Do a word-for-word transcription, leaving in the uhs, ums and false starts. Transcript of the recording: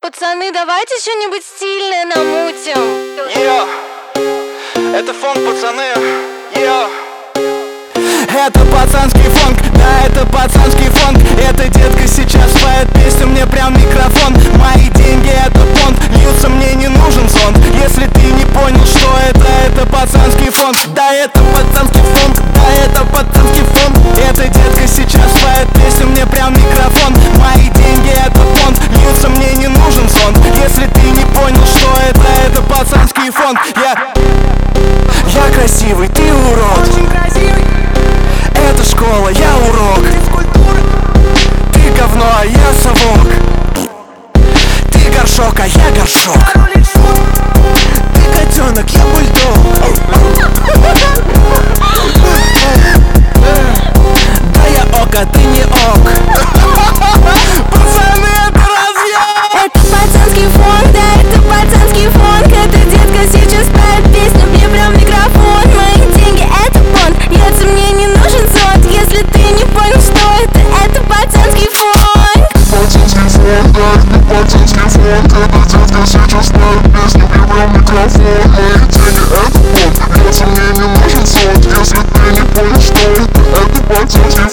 Пацаны, давайте что-нибудь стильное намутим. Йо, это фонк, пацаны. Йо. Это пацанский фонк, да, это пацанский фонк. Эта детка сейчас поет песню, мне прям микрофон. Мои деньги это понт, льются, мне не нужен зонт. Если ты не понял, что это, это пацанский фонк. Да, это пацанский фонк, да, это пацанский фонк. Эта детка сейчас поет песню, мне прям микрофон. Мои деньги это понт, льются, мне не нужен зонт. Если ты не понял, что это, это пацанский фонк. Я, я красивый, ты урод. Очень красивый. Это школа, я урок. Ты говно, а я совок. Ты горшок, а я горшок. Ты котенок, я бульдог. Да я ок, а ты не ок. Пацаны, это разъем. Это пацанский фонк, да, это пацанский фонк. Эта детка сейчас поет песню, мне прям микрофон. Мои деньги это понт, льется, мне не нужен зонт. Если ты не понял, что это, это пацанский фонк. Пацанский фонк, да, это пацанский фонк. Эта детка сейчас поет песню, мне прям микрофон. Мои деньги это понт, льется, мне не нужен зонт. Если ты не понял, что это, это пацанский